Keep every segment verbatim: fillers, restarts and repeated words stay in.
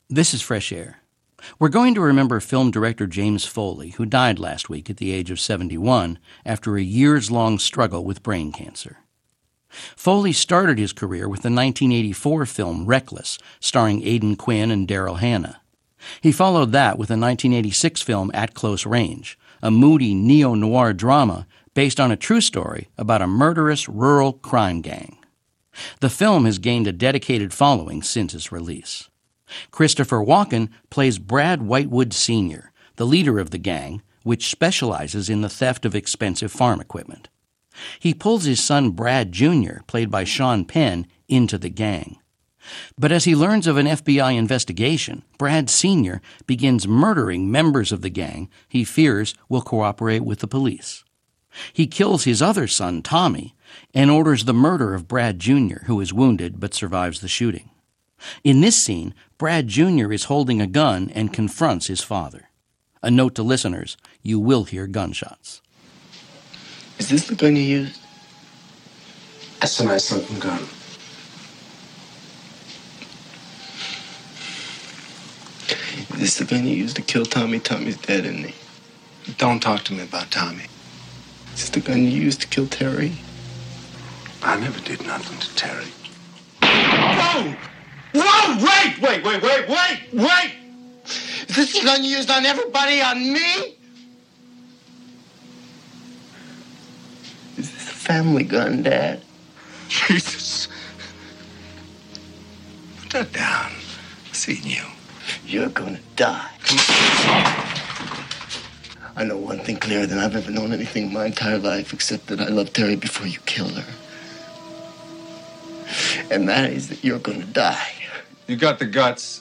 This is Fresh Air. We're going to remember film director James Foley, who died last week at the age of seventy-one after a years-long struggle with brain cancer. Foley started his career with the nineteen eighty-four film Reckless, starring Aidan Quinn and Daryl Hannah. He followed that with the nineteen eighty-six film At Close Range, a moody neo-noir drama based on a true story about a murderous rural crime gang. The film has gained a dedicated following since its release. Christopher Walken plays Brad Whitewood Senior, the leader of the gang, which specializes in the theft of expensive farm equipment. He pulls his son Brad Junior, played by Sean Penn, into the gang. But as he learns of an F B I investigation, Brad Senior begins murdering members of the gang he fears will cooperate with the police. He kills his other son, Tommy, and orders the murder of Brad Junior, who is wounded but survives the shooting. In this scene, Brad Junior is holding a gun and confronts his father. A note to listeners, you will hear gunshots. Is this the gun you used? That's a nice looking gun. Is this the gun you used to kill Tommy? Tommy's dead, isn't he? Don't talk to me about Tommy. Is this the gun you used to kill Terry? I never did nothing to Terry. Whoa! Whoa! Wait! Wait, wait, wait, wait, wait! Is this the gun you used on everybody, on me? Is this a family gun, Dad? Jesus. Put that down. I've seen you. You're gonna die. I know one thing clearer than I've ever known anything in my entire life, except that I loved Terry before you killed her. And that is that you're gonna die. You got the guts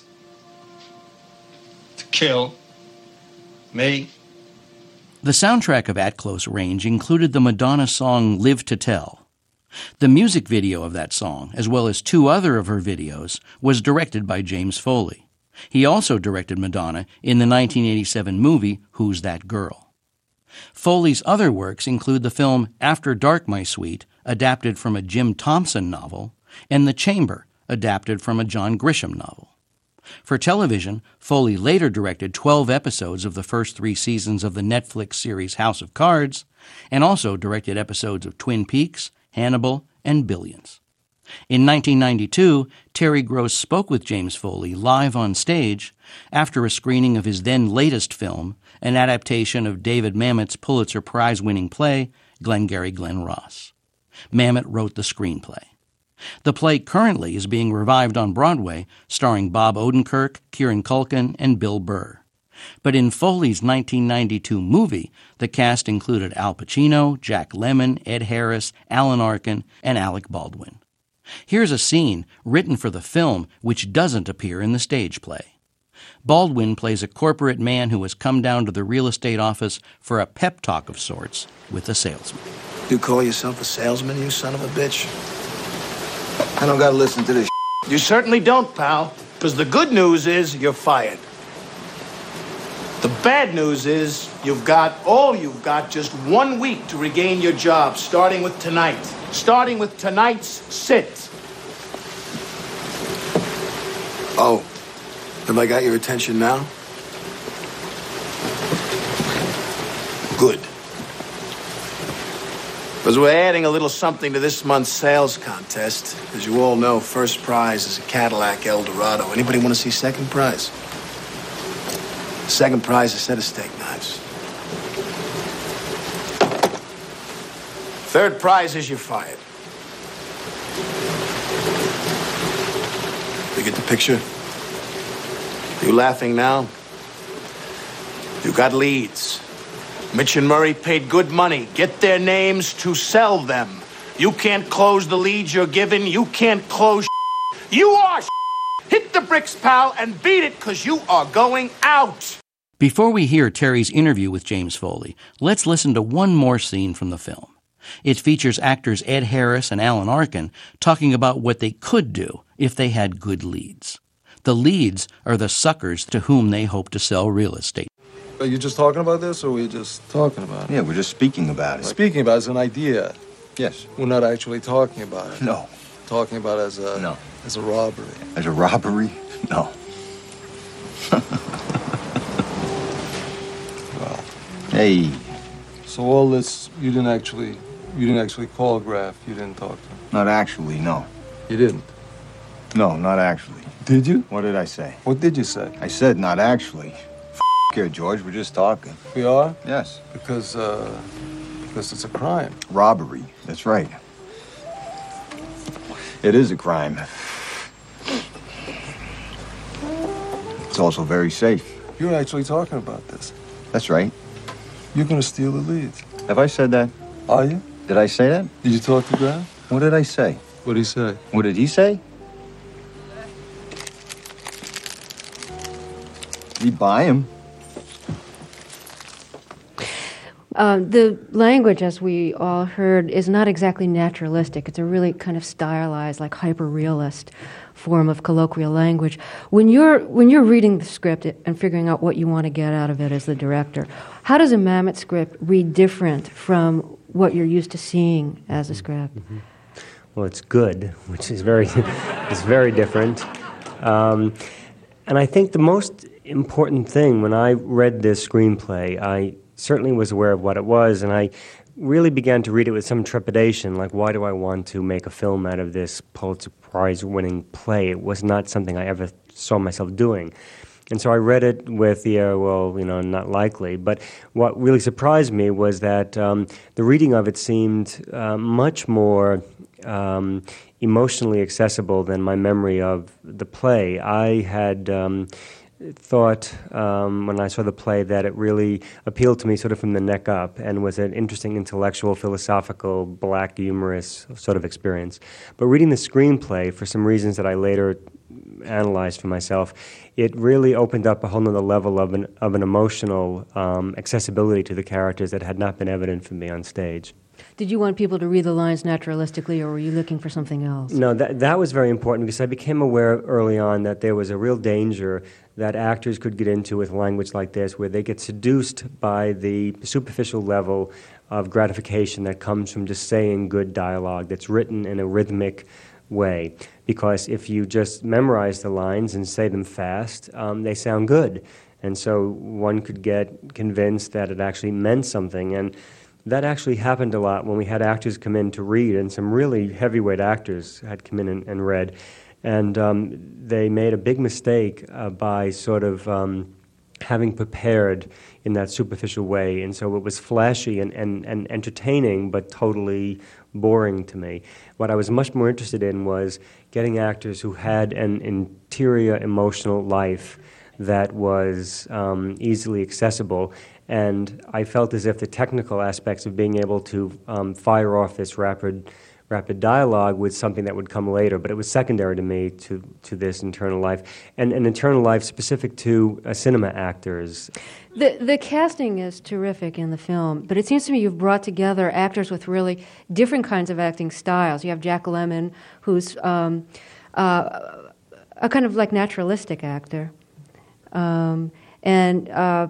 to kill me? The soundtrack of At Close Range included the Madonna song Live to Tell. The music video of that song, as well as two other of her videos, was directed by James Foley. He also directed Madonna in the nineteen eighty-seven movie Who's That Girl? Foley's other works include the film After Dark, My Sweet, adapted from a Jim Thompson novel, and The Chamber, adapted from a John Grisham novel. For television, Foley later directed twelve episodes of the first three seasons of the Netflix series House of Cards, and also directed episodes of Twin Peaks, Hannibal, and Billions. In nineteen ninety-two, Terry Gross spoke with James Foley live on stage after a screening of his then latest film, an adaptation of David Mamet's Pulitzer Prize-winning play, Glengarry Glen Ross. Mamet wrote the screenplay. The play currently is being revived on Broadway, starring Bob Odenkirk, Kieran Culkin, and Bill Burr. But in Foley's nineteen ninety-two movie, the cast included Al Pacino, Jack Lemmon, Ed Harris, Alan Arkin, and Alec Baldwin. Here's a scene written for the film which doesn't appear in the stage play. Baldwin plays a corporate man who has come down to the real estate office for a pep talk of sorts with a salesman. You call yourself a salesman, you son of a bitch? I don't gotta listen to this. You certainly don't, pal, because the good news is you're fired. The bad news is you've got, all you've got, just one week to regain your job, starting with tonight. Starting with tonight's sit. Oh, have I got your attention now? Good. Because we're adding a little something to this month's sales contest. As you all know, first prize is a Cadillac Eldorado. Anybody want to see second prize? Second prize is a set of steak knives. Third prize is you're fired. You get the picture? You laughing now? You got leads. Mitch and Murray paid good money. Get their names to sell them. You can't close the leads you're given. You can't close. You are. Hit the bricks, pal, and beat it, because you are going out. Before we hear Terry's interview with James Foley, let's listen to one more scene from the film. It features actors Ed Harris and Alan Arkin talking about what they could do if they had good leads. The leads are the suckers to whom they hope to sell real estate. Are you just talking about this, or are we just talking about it? Yeah, we're just speaking about it. Speaking about it as an idea. Yes. We're not actually talking about it. No. Talking about it as a... No. As a robbery. As a robbery? No. Well, Hey, so all this, you didn't actually, you didn't actually call Graff. You didn't talk to him. not actually, no. You didn't. No, not actually. Did you? What did I say? What did you say? I said not actually. F here, George. We're just talking. We are? Yes. Because, uh, because it's a crime. Robbery. That's right. It is a crime. It's also very safe. You're actually talking about this. That's right. You're gonna steal the leads. Have I said that? Are you? Did I say that? Did you talk to Graff? What did I say? What'd he say? What did he say? Did he buy him? Um, the language, as we all heard, is not exactly naturalistic. It's a really kind of stylized, like hyper-realist form of colloquial language. When you're when you're reading the script and figuring out what you want to get out of it as the director, how does a Mamet script read different from what you're used to seeing as a script? Mm-hmm. Well, it's good, which is very, it's very different. Um, and I think the most important thing when I read this screenplay, I certainly was aware of what it was, and I really began to read it with some trepidation, like, why do I want to make a film out of this Pulitzer Prize-winning play? It was not something I ever saw myself doing. And so I read it with the, uh, well, you know, not likely. But what really surprised me was that um, the reading of it seemed uh, much more um, emotionally accessible than my memory of the play. I had um, thought um, when I saw the play that it really appealed to me sort of from the neck up and was an interesting intellectual, philosophical, black, humorous sort of experience. But reading the screenplay, for some reasons that I later analyzed for myself, it really opened up a whole nother level of an, of an emotional um, accessibility to the characters that had not been evident for me on stage. Did you want people to read the lines naturalistically, or were you looking for something else? No, that, that was very important because I became aware early on that there was a real danger that actors could get into with language like this, where they get seduced by the superficial level of gratification that comes from just saying good dialogue that's written in a rhythmic way. Because if you just memorize the lines and say them fast, um, they sound good. And so one could get convinced that it actually meant something. And that actually happened a lot when we had actors come in to read, and some really heavyweight actors had come in and, and read. And um, they made a big mistake uh, by sort of um, having prepared in that superficial way. And so it was flashy and, and, and entertaining, but totally boring to me. What I was much more interested in was getting actors who had an interior emotional life that was um, easily accessible. And I felt as if the technical aspects of being able to um, fire off this rapid rapid dialogue was something that would come later, but it was secondary to me to, to this internal life, and an internal life specific to uh, cinema actors. The the casting is terrific in the film, but it seems to me you've brought together actors with really different kinds of acting styles. You have Jack Lemmon, who's um, uh, a kind of like naturalistic actor, um, and uh,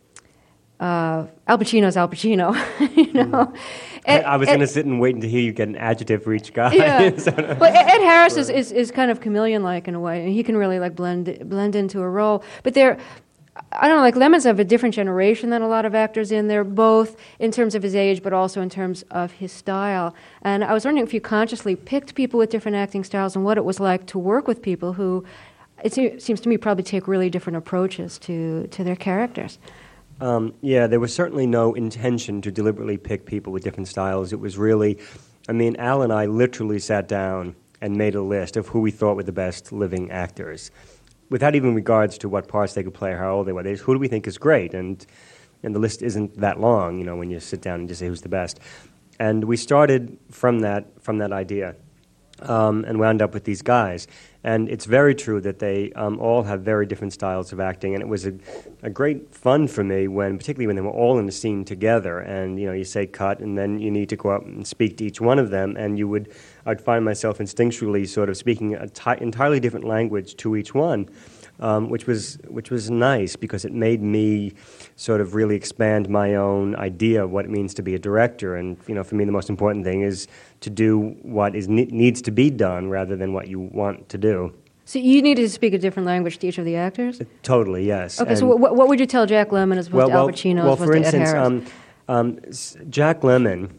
uh, Al Pacino's Al Pacino, you know. Mm. Ed, I was going to sit and wait to hear you get an adjective for each guy. Yeah. so, well, Ed Harris is, is, is kind of chameleon-like in a way, and he can really like blend blend into a role. But they're, I don't know, like Lemmon's of a different generation than a lot of actors in there, both in terms of his age, but also in terms of his style. And I was wondering if you consciously picked people with different acting styles and what it was like to work with people who, it seems to me, probably take really different approaches to, to their characters. Um, yeah, there was certainly no intention to deliberately pick people with different styles. It was really, I mean, Al and I literally sat down and made a list of who we thought were the best living actors, without even regards to what parts they could play or how old they were. They just, who do we think is great? And and the list isn't that long, you know, when you sit down and just say who's the best. And we started from that from that idea, um, and wound up with these guys. And it's very true that they um, all have very different styles of acting, and it was a, a great fun for me when, particularly when they were all in the scene together, and you know, you say cut, and then you need to go out and speak to each one of them, and you would, I'd find myself instinctually sort of speaking an ti- entirely different language to each one, um, which was which was nice because it made me sort of really expand my own idea of what it means to be a director. And you know, for me, the most important thing is to do what is ne- needs to be done rather than what you want to do. So you needed to speak a different language to each of the actors? Totally, yes. Okay, And- so what, what would you tell Jack Lemmon as opposed well, to Al well, Pacino well, as opposed for to Ed instance, Harris? um, um, s- Jack Lemmon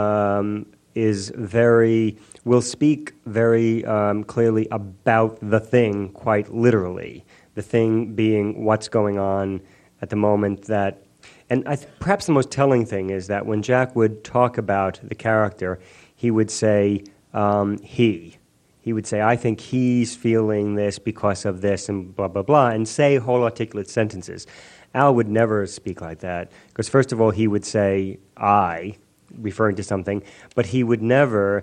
um, is very, will speak very um, clearly about the thing quite literally. The thing being what's going on at the moment that, and I th- perhaps the most telling thing is that when Jack would talk about the character, he would say um, he. He would say, I think he's feeling this because of this and blah, blah, blah, and say whole articulate sentences. Al would never speak like that, because first of all, he would say I, referring to something, but he would never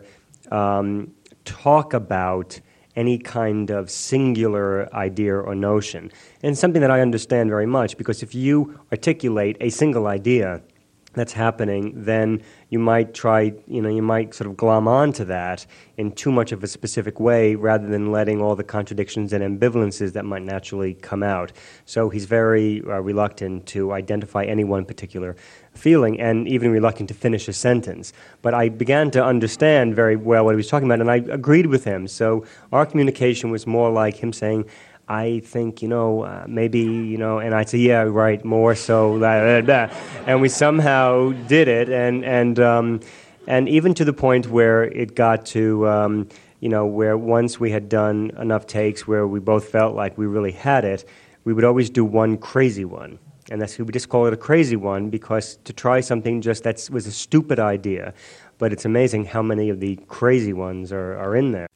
um, talk about any kind of singular idea or notion. And something that I understand very much, because if you articulate a single idea that's happening, then you might try, you know, you might sort of glom onto that in too much of a specific way rather than letting all the contradictions and ambivalences that might naturally come out. So he's very uh, reluctant to identify any one particular feeling and even reluctant to finish a sentence. But I began to understand very well what he was talking about, and I agreed with him. So our communication was more like him saying, I think, you know, uh, maybe, you know, and I'd say, yeah, right, more so, blah, blah, blah. And we somehow did it, and and um, and even to the point where it got to, um, you know, where once we had done enough takes where we both felt like we really had it, we would always do one crazy one. And that's, we just call it a crazy one because to try something just that was a stupid idea. But it's amazing how many of the crazy ones are, are in there.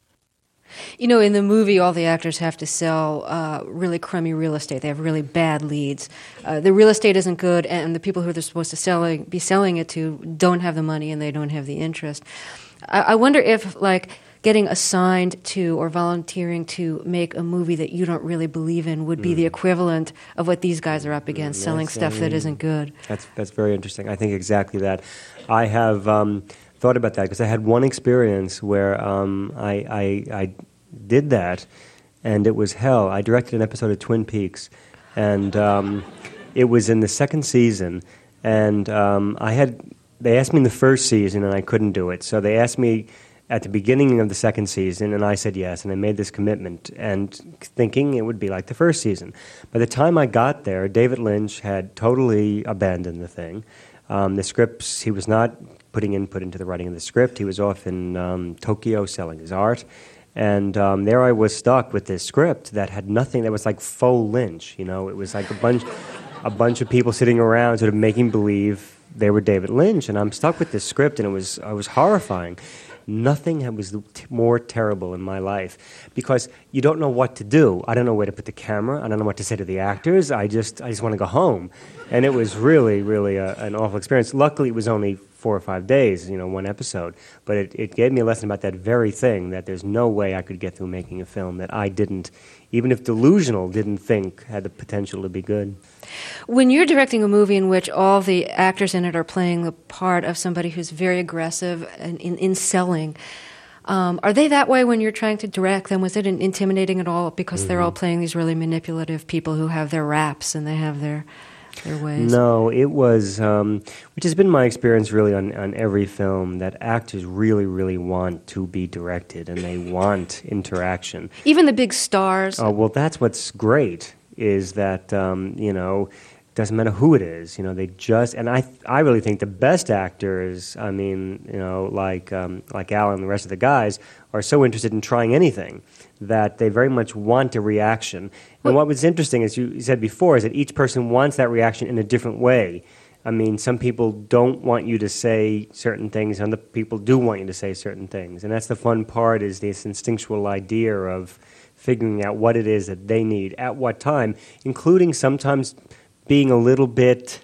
You know, in the movie, all the actors have to sell uh, really crummy real estate. They have really bad leads. Uh, the real estate isn't good, and the people who they're supposed to selling, be selling it to don't have the money and they don't have the interest. I, I wonder if, like, getting assigned to or volunteering to make a movie that you don't really believe in would be mm. the equivalent of what these guys are up against, mm, selling stuff I mean, that isn't good. That's that's very interesting. I think exactly that. I have um, thought about that because I had one experience where um, I, I I did that, and it was hell. I directed an episode of Twin Peaks, and um, it was in the second season, and um, I had they asked me in the first season, and I couldn't do it. So they asked me at the beginning of the second season, and I said yes, and I made this commitment, and thinking it would be like the first season. By the time I got there, David Lynch had totally abandoned the thing. Um, the scripts, he was not putting input into the writing of the script. He was off in um, Tokyo selling his art. And um, there I was stuck with this script that had nothing, that was like faux Lynch, you know. It was like a bunch, a bunch of people sitting around sort of making believe they were David Lynch. And I'm stuck with this script, and it was, it was horrifying. Nothing was more terrible in my life because you don't know what to do. I don't know where to put the camera. I don't know what to say to the actors. I just I just want to go home. And it was really, really a, an awful experience. Luckily, it was only four or five days, you know, one episode. But it, it gave me a lesson about that very thing, that there's no way I could get through making a film that I didn't, even if delusional, didn't think had the potential to be good. When you're directing a movie in which all the actors in it are playing the part of somebody who's very aggressive and in, in selling, um, are they that way when you're trying to direct them? Was it intimidating at all because mm-hmm. they're all playing these really manipulative people who have their raps and they have their their ways? No, it was, um, which has been my experience really on, on every film, that actors really, really want to be directed and they want interaction. Even the big stars? Oh, well, that's what's great. Is that, um, you know, doesn't matter who it is, you know, they just, and I I really think the best actors, I mean, you know, like um, like Al and the rest of the guys, are so interested in trying anything that they very much want a reaction. And what was interesting, as you said before, is that each person wants that reaction in a different way. I mean, some people don't want you to say certain things, and other people do want you to say certain things. And that's the fun part, is this instinctual idea of figuring out what it is that they need at what time, including sometimes being a little bit,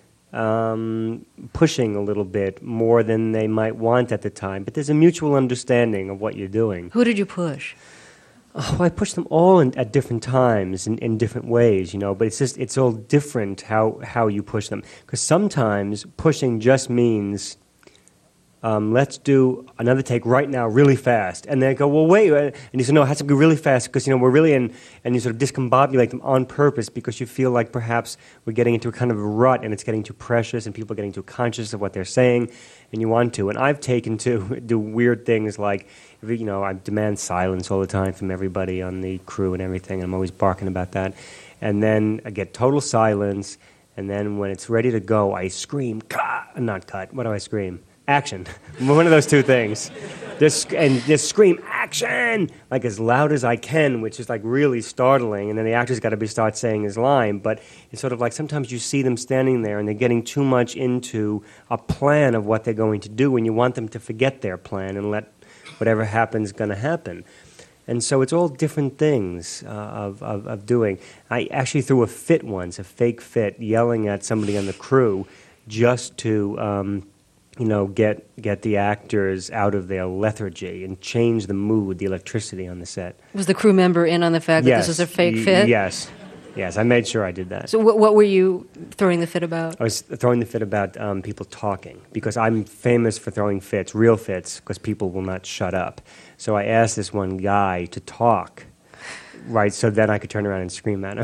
um, pushing a little bit more than they might want at the time. But there's a mutual understanding of what you're doing. Who did you push? Oh, I pushed them all in, at different times in, in different ways, you know, but it's just, it's all different how, how you push them. Because sometimes pushing just means Um, let's do another take right now, really fast. And they go, well, wait. And you say, no, it has to be really fast because, you know, we're really in, and you sort of discombobulate them on purpose because you feel like perhaps we're getting into a kind of a rut and it's getting too precious and people are getting too conscious of what they're saying and you want to. And I've taken to do weird things like, you know, I demand silence all the time from everybody on the crew and everything. And I'm always barking about that. And then I get total silence. And then when it's ready to go, I scream, cut, not cut, what do I scream? Action. One of those two things. Just, and just scream, action, like as loud as I can, which is like really startling. And then the actor's got to be start saying his line. But it's sort of like sometimes you see them standing there and they're getting too much into a plan of what they're going to do, and you want them to forget their plan and let whatever happens going to happen. And so it's all different things uh, of, of, of doing. I actually threw a fit once, a fake fit, yelling at somebody on the crew just to... Um, you know, get get the actors out of their lethargy and change the mood, the electricity on the set. Was the crew member in on the fact yes. that this was a fake y- fit? Yes. Yes, I made sure I did that. So what, what were you throwing the fit about? I was throwing the fit about um, people talking, because I'm famous for throwing fits, real fits, because people will not shut up. So I asked this one guy to talk, right, so then I could turn around and scream at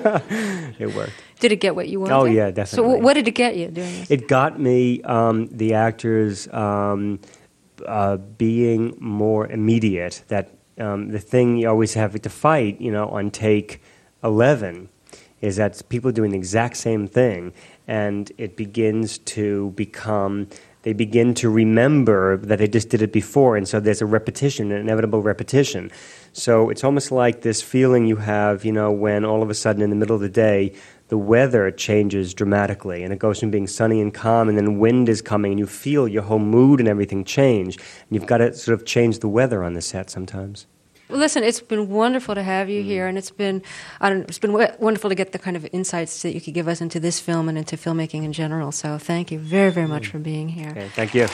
him. It worked. Did it get what you wanted? Oh, yeah, definitely. So w- what did it get you doing this? It got me um, the actors um, uh, being more immediate. That um, the thing you always have to fight, you know, on take eleven, is that people are doing the exact same thing, and it begins to become. They begin to remember that they just did it before, and so there's a repetition, an inevitable repetition. So it's almost like this feeling you have, you know, when all of a sudden in the middle of the day, the weather changes dramatically, and it goes from being sunny and calm, and then wind is coming, and you feel your whole mood and everything change. And you've got to sort of change the weather on the set sometimes. Well, listen, it's been wonderful to have you here, and it's been I don't know, it's been w- wonderful to get the kind of insights that you could give us into this film and into filmmaking in general. So thank you very, very much for being here. Okay, thank you.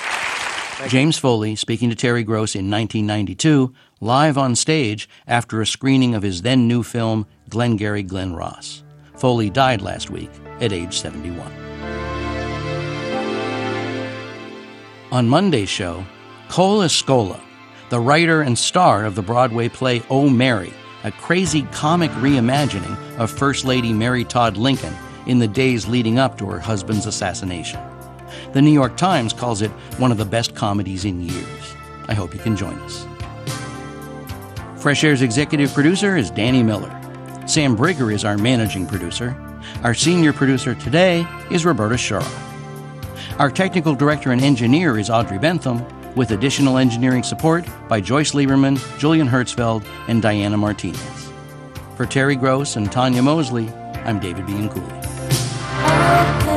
Thank James Foley speaking to Terry Gross in nineteen ninety-two, live on stage after a screening of his then new film, Glengarry Glen Ross. Foley died last week at age seventy-one. On Monday's show, Cole Escola, the writer and star of the Broadway play Oh, Mary, a crazy comic reimagining of First Lady Mary Todd Lincoln in the days leading up to her husband's assassination. The New York Times calls it one of the best comedies in years. I hope you can join us. Fresh Air's executive producer is Danny Miller. Sam Brigger is our managing producer. Our senior producer today is Roberta Shura. Our technical director and engineer is Audrey Bentham, with additional engineering support by Joyce Lieberman, Julian Hertzfeld, and Diana Martinez. For Terry Gross and Tanya Mosley, I'm David Bianculli.